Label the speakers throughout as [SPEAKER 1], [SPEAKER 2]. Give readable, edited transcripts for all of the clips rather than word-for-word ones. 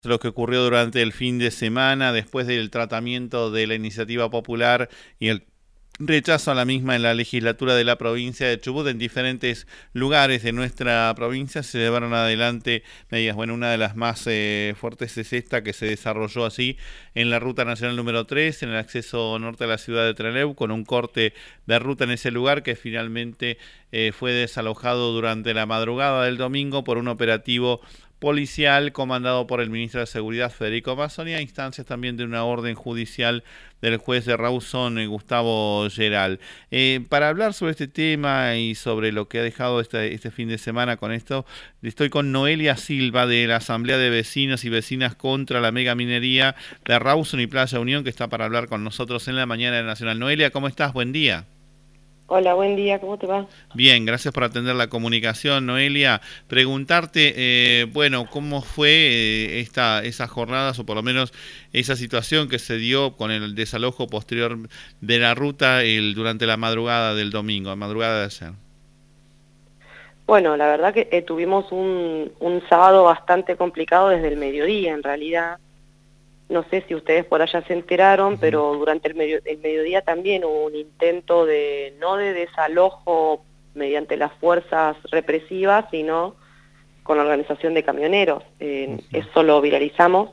[SPEAKER 1] Lo que ocurrió durante el fin de semana después del tratamiento de la iniciativa popular y el rechazo a la misma en la legislatura de la provincia de Chubut. En diferentes lugares de nuestra provincia se llevaron adelante medidas. Bueno, una de las más fuertes es esta que se desarrolló así en la ruta nacional número 3, en el acceso norte a la ciudad de Trelew, con un corte de ruta en ese lugar que finalmente fue desalojado durante la madrugada del domingo por un operativo policial comandado por el ministro de Seguridad Federico Mazzoni, a instancias también de una orden judicial del juez de Rawson, Gustavo Geral. Para hablar sobre este tema y sobre lo que ha dejado este fin de semana con esto, estoy con Noelia Silva de la Asamblea de Vecinos y Vecinas contra la Mega Minería de Rawson y Playa Unión, que está para hablar con nosotros en la mañana de Nacional. Noelia, ¿cómo estás? Buen día.
[SPEAKER 2] Hola, buen día, ¿cómo te va?
[SPEAKER 1] Bien, gracias por atender la comunicación, Noelia. Preguntarte, bueno, ¿cómo fue esas jornadas o por lo menos esa situación que se dio con el desalojo posterior de la ruta durante la madrugada del domingo, madrugada de ayer?
[SPEAKER 2] Bueno, la verdad que tuvimos un sábado bastante complicado desde el mediodía, en realidad. No sé si ustedes por allá se enteraron,
[SPEAKER 1] Ujú.
[SPEAKER 2] pero durante el mediodía también hubo un intento no de desalojo mediante las fuerzas represivas, sino con la organización de camioneros.
[SPEAKER 1] Ujú.
[SPEAKER 2] Eso lo viralizamos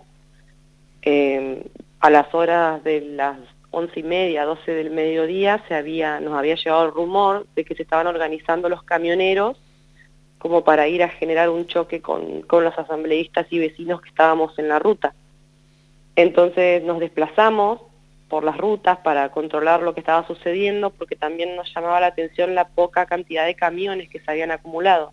[SPEAKER 2] a las horas de las 11:30, 12 del mediodía, nos había llegado el rumor de que se estaban organizando los camioneros como para ir a generar un choque con los asambleístas y vecinos que estábamos en la ruta. Entonces nos desplazamos por las rutas para controlar lo que estaba sucediendo, porque también nos llamaba la atención la poca cantidad de camiones que se habían acumulado.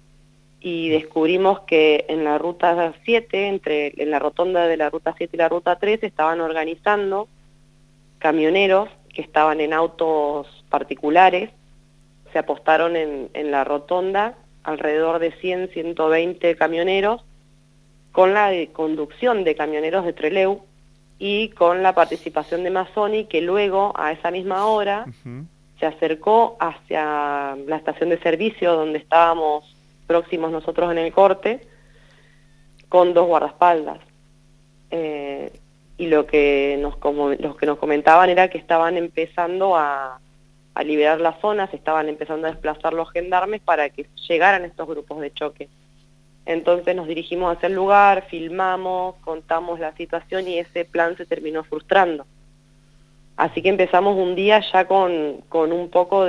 [SPEAKER 2] Y descubrimos que en la ruta 7, en la rotonda de la ruta 7 y la ruta 3, estaban organizando camioneros que estaban en autos particulares, se apostaron en la rotonda alrededor de 100, 120 camioneros, con la conducción de camioneros de Trelew y con la participación de Mazzoni, que luego, a esa misma hora,
[SPEAKER 1] Ujú.
[SPEAKER 2] se acercó hacia la estación de servicio donde estábamos próximos nosotros en el corte, con dos guardaespaldas. Eh, y los que nos comentaban era que estaban empezando a liberar la zona, se estaban empezando a desplazar los gendarmes para que llegaran estos grupos de choque. Entonces nos dirigimos hacia el lugar, filmamos, contamos la situación y ese plan se terminó frustrando. Así que empezamos un día ya con un poco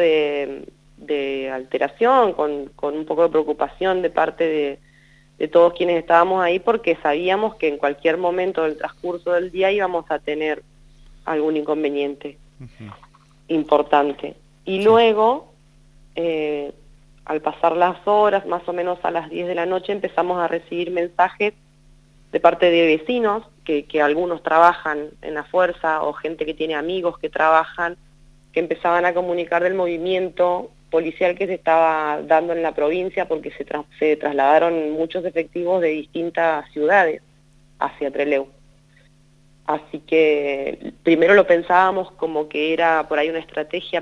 [SPEAKER 2] de alteración, con un poco de preocupación de parte de todos quienes estábamos ahí, porque sabíamos que en cualquier momento del transcurso del día íbamos a tener algún inconveniente
[SPEAKER 1] Ujú.
[SPEAKER 2] importante. Y
[SPEAKER 1] Sí.
[SPEAKER 2] luego, al pasar las horas, más o menos a las 10 de la noche, empezamos a recibir mensajes de parte de vecinos, que algunos trabajan en la fuerza, o gente que tiene amigos que trabajan, que empezaban a comunicar del movimiento policial que se estaba dando en la provincia, porque se trasladaron muchos efectivos de distintas ciudades hacia Trelew. Así que primero lo pensábamos como que era por ahí una estrategia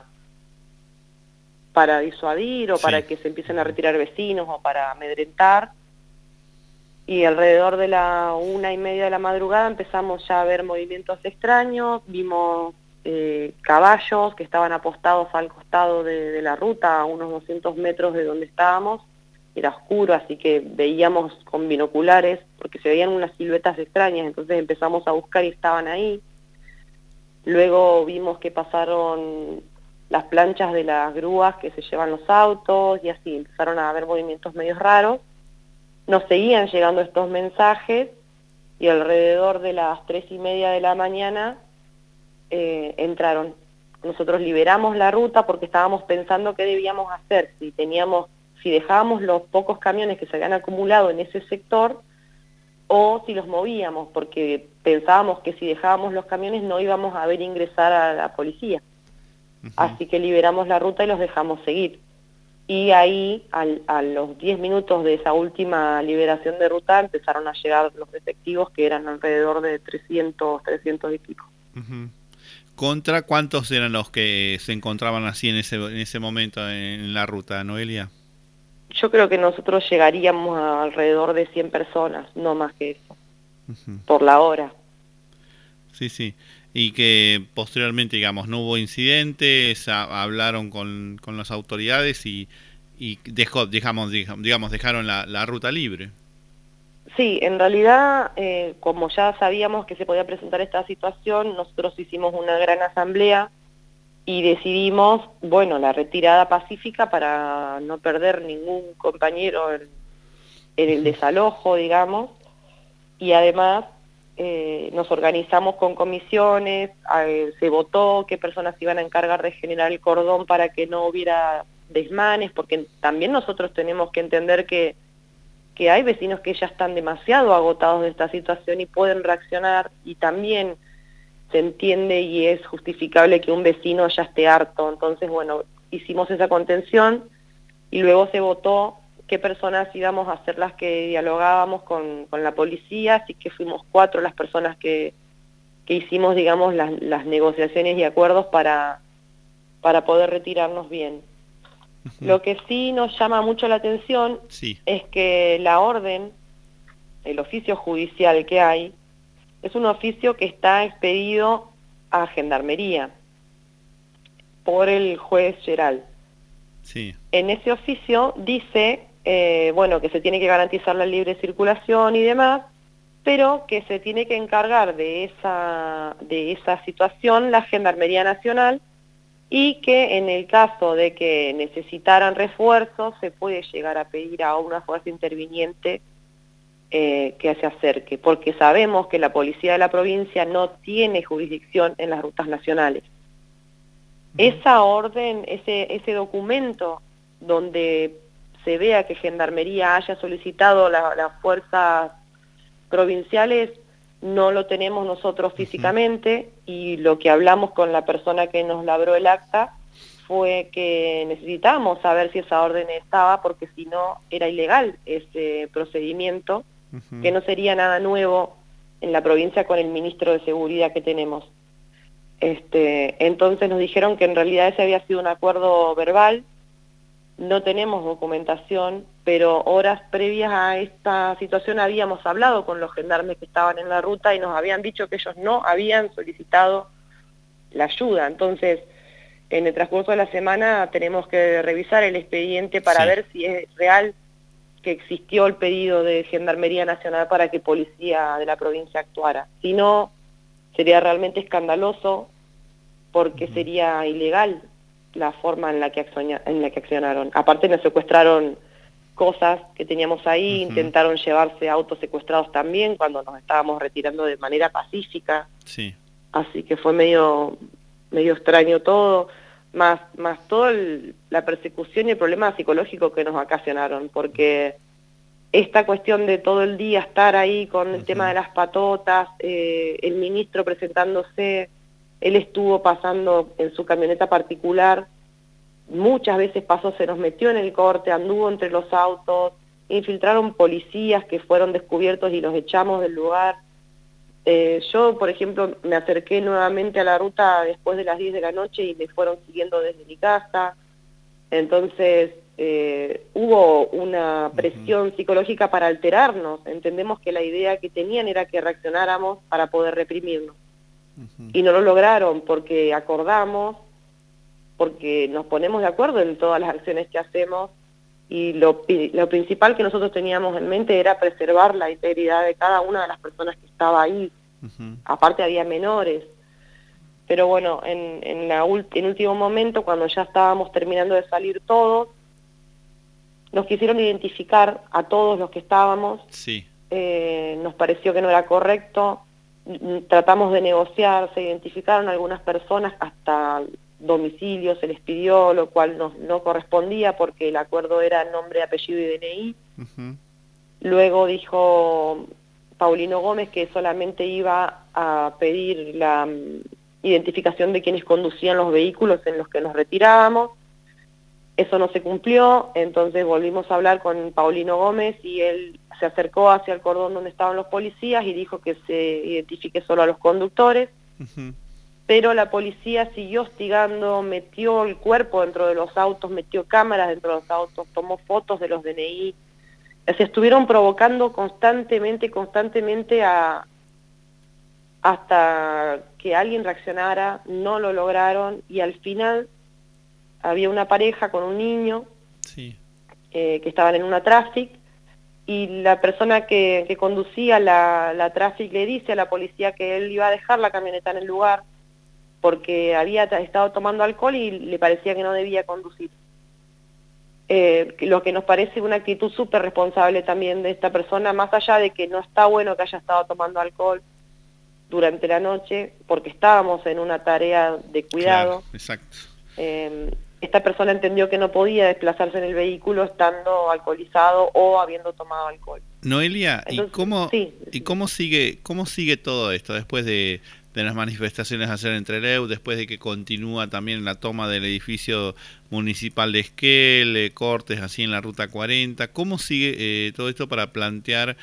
[SPEAKER 2] para disuadir o
[SPEAKER 1] Sí.
[SPEAKER 2] para que se empiecen a
[SPEAKER 1] Ujú.
[SPEAKER 2] retirar vecinos o para amedrentar. Y alrededor de la 1:30 de la madrugada empezamos ya a ver movimientos extraños, vimos caballos que estaban apostados al costado de la ruta, a unos 200 metros de donde estábamos. Era oscuro, así que veíamos con binoculares, porque se veían unas siluetas extrañas, entonces empezamos a buscar y estaban ahí. Luego vimos que pasaron las planchas de las grúas que se llevan los autos y así, empezaron a haber movimientos medios raros. Nos seguían llegando estos mensajes y alrededor de las 3:30 de la mañana entraron. Nosotros liberamos la ruta porque estábamos pensando qué debíamos hacer, si dejábamos los pocos camiones que se habían acumulado en ese sector o si los movíamos, porque pensábamos que si dejábamos los camiones no íbamos a ver ingresar a la policía.
[SPEAKER 1] Ujú.
[SPEAKER 2] Así que liberamos la ruta y los dejamos seguir. Y ahí, a los 10 minutos de esa última liberación de ruta, empezaron a llegar los efectivos, que eran alrededor de 300, 300 y pico.
[SPEAKER 1] Ujú. ¿Contra cuántos eran los que se encontraban así en ese momento en la ruta, Noelia?
[SPEAKER 2] Yo creo que nosotros llegaríamos a alrededor de 100 personas, no más que eso. por la hora.
[SPEAKER 1] Sí, sí. Y que posteriormente, digamos, no hubo incidentes, hablaron con las autoridades y dejaron la ruta libre.
[SPEAKER 2] Sí, en realidad, como ya sabíamos que se podía presentar esta situación, nosotros hicimos una gran asamblea y decidimos, bueno, la retirada pacífica para no perder ningún compañero en el desalojo, digamos, y además nos organizamos con comisiones, se votó qué personas iban a encargar de generar el cordón para que no hubiera desmanes, porque también nosotros tenemos que entender que hay vecinos que ya están demasiado agotados de esta situación y pueden reaccionar, y también se entiende y es justificable que un vecino ya esté harto. Entonces, bueno, hicimos esa contención y luego se votó qué personas íbamos a ser las que dialogábamos con la policía, así que fuimos 4 las personas que hicimos, digamos, las negociaciones y acuerdos para poder retirarnos bien. Lo que sí nos llama mucho la atención es que la orden, el oficio judicial que hay, es un oficio que está expedido a Gendarmería por el juez Geral.
[SPEAKER 1] Sí.
[SPEAKER 2] En ese oficio dice, bueno, que se tiene que garantizar la libre circulación y demás, pero que se tiene que encargar de esa situación la Gendarmería Nacional, y que en el caso de que necesitaran refuerzos se puede llegar a pedir a una fuerza interviniente que se acerque, porque sabemos que la policía de la provincia no tiene jurisdicción en las rutas nacionales. Esa orden, ese documento donde se vea que Gendarmería haya solicitado las fuerzas provinciales, no lo tenemos nosotros físicamente, y lo que hablamos con la persona que nos labró el acta fue que necesitábamos saber si esa orden estaba, porque si no era ilegal ese procedimiento, que no sería nada nuevo en la provincia con el ministro de Seguridad que tenemos. Entonces nos dijeron que en realidad ese había sido un acuerdo verbal, no tenemos documentación, pero horas previas a esta situación habíamos hablado con los gendarmes que estaban en la ruta y nos habían dicho que ellos no habían solicitado la ayuda. Entonces, en el transcurso de la semana tenemos que revisar el expediente para ver si es real que existió el pedido de Gendarmería Nacional para que Policía de la provincia actuara. Si no, sería realmente escandaloso, porque sería ilegal la forma en la que accionaron. Aparte nos secuestraron cosas que teníamos ahí, intentaron llevarse autos secuestrados también cuando nos estábamos retirando de manera pacífica.
[SPEAKER 1] Sí.
[SPEAKER 2] Así que fue medio extraño todo, más toda la persecución y el problema psicológico que nos ocasionaron, porque esta cuestión de todo el día estar ahí con el tema de las patotas, el ministro presentándose, él estuvo pasando en su camioneta particular, muchas veces pasó, se nos metió en el corte, anduvo entre los autos, infiltraron policías que fueron descubiertos y los echamos del lugar. Yo, por ejemplo, me acerqué nuevamente a la ruta después de las 10 de la noche y me fueron siguiendo desde mi casa. Entonces, hubo una presión psicológica para alterarnos. Entendemos que la idea que tenían era que reaccionáramos para poder reprimirnos. Y no lo lograron, porque acordamos, porque nos ponemos de acuerdo en todas las acciones que hacemos, y lo principal que nosotros teníamos en mente era preservar la integridad de cada una de las personas que estaba ahí. Aparte había menores. Pero bueno, en último momento, cuando ya estábamos terminando de salir todos, nos quisieron identificar a todos los que estábamos. Nos pareció que no era correcto. Tratamos de negociar, se identificaron algunas personas, hasta domicilio se les pidió, lo cual no correspondía porque el acuerdo era nombre, apellido y DNI. Luego dijo Paulino Gómez que solamente iba a pedir la identificación de quienes conducían los vehículos en los que nos retirábamos. Eso no se cumplió, entonces volvimos a hablar con Paulino Gómez y él se acercó hacia el cordón donde estaban los policías y dijo que se identifique solo a los conductores. Pero la policía siguió hostigando, metió el cuerpo dentro de los autos, metió cámaras dentro de los autos, tomó fotos de los DNI, se estuvieron provocando constantemente hasta que alguien reaccionara, no lo lograron y al final había una pareja con un niño
[SPEAKER 1] Sí.
[SPEAKER 2] Que estaban en una traffic y la persona que conducía la traffic le dice a la policía que él iba a dejar la camioneta en el lugar porque había estado tomando alcohol y le parecía que no debía conducir. Lo que nos parece una actitud súper responsable también de esta persona, más allá de que no está bueno que haya estado tomando alcohol durante la noche, porque estábamos en una tarea de cuidado.
[SPEAKER 1] Claro, exacto.
[SPEAKER 2] Esta persona entendió que no podía desplazarse en el vehículo estando alcoholizado o habiendo tomado alcohol.
[SPEAKER 1] Noelia,
[SPEAKER 2] Entonces,
[SPEAKER 1] ¿y cómo sigue todo esto después de las manifestaciones ayer en Trelew, después de que continúa también la toma del edificio municipal de Esquel, cortes así en la ruta 40? ¿Cómo sigue todo esto para plantear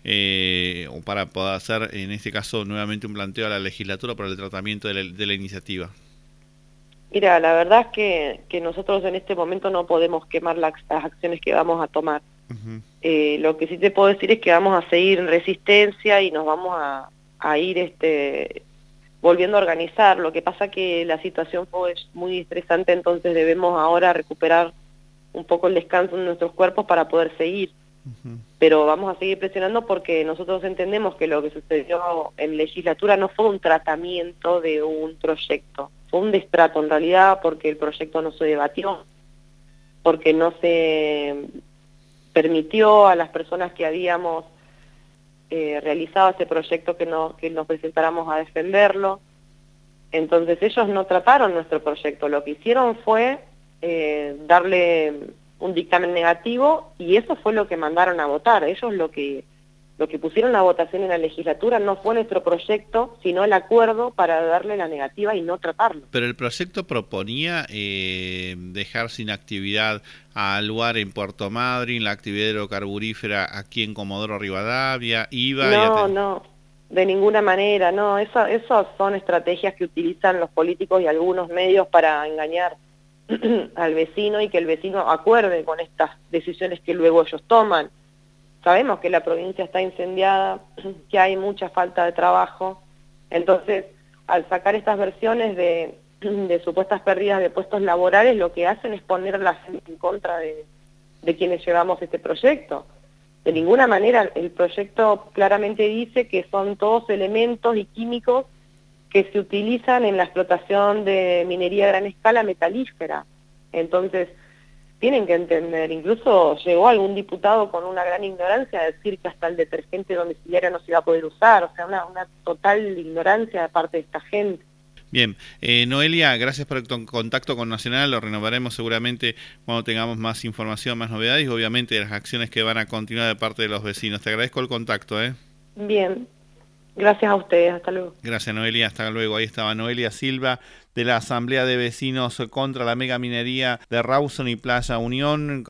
[SPEAKER 1] o para poder hacer en este caso nuevamente un planteo a la legislatura para el tratamiento de la iniciativa?
[SPEAKER 2] Mira, la verdad es que nosotros en este momento no podemos quemar las acciones que vamos a tomar.
[SPEAKER 1] Uh-huh.
[SPEAKER 2] Lo que sí te puedo decir es que vamos a seguir en resistencia y nos vamos a ir volviendo a organizar. Lo que pasa que la situación fue muy estresante, entonces debemos ahora recuperar un poco el descanso en nuestros cuerpos para poder seguir. Uh-huh. Pero vamos a seguir presionando porque nosotros entendemos que lo que sucedió en legislatura no fue un tratamiento de un proyecto, fue un destrato en realidad, porque el proyecto no se debatió, porque no se permitió a las personas que habíamos realizado ese proyecto que nos presentáramos a defenderlo. Entonces ellos no trataron nuestro proyecto, lo que hicieron fue darle un dictamen negativo y eso fue lo que mandaron a votar. Ellos lo que pusieron a votación en la legislatura no fue nuestro proyecto, sino el acuerdo para darle la negativa y no tratarlo.
[SPEAKER 1] Pero el proyecto proponía dejar sin actividad al lugar en Puerto Madryn, la actividad hidrocarburífera aquí en Comodoro Rivadavia, IVA...
[SPEAKER 2] No, de ninguna manera, no. Eso son estrategias que utilizan los políticos y algunos medios para engañar al vecino y que el vecino acuerde con estas decisiones que luego ellos toman. Sabemos que la provincia está incendiada, que hay mucha falta de trabajo, entonces al sacar estas versiones de supuestas pérdidas de puestos laborales, lo que hacen es poner a la gente en contra de quienes llevamos este proyecto. De ninguna manera, el proyecto claramente dice que son todos elementos y químicos que se utilizan en la explotación de minería a gran escala metalífera. Entonces, tienen que entender, incluso llegó algún diputado con una gran ignorancia a decir que hasta el detergente domiciliario no se iba a poder usar, o sea, una total ignorancia de parte de esta gente.
[SPEAKER 1] Bien, Noelia, gracias por el contacto con Nacional, lo renovaremos seguramente cuando tengamos más información, más novedades y obviamente las acciones que van a continuar de parte de los vecinos. Te agradezco el contacto.
[SPEAKER 2] Bien, gracias a ustedes, hasta luego.
[SPEAKER 1] Gracias Noelia, hasta luego. Ahí estaba Noelia Silva de la Asamblea de Vecinos contra la Megaminería de Rawson y Playa Unión.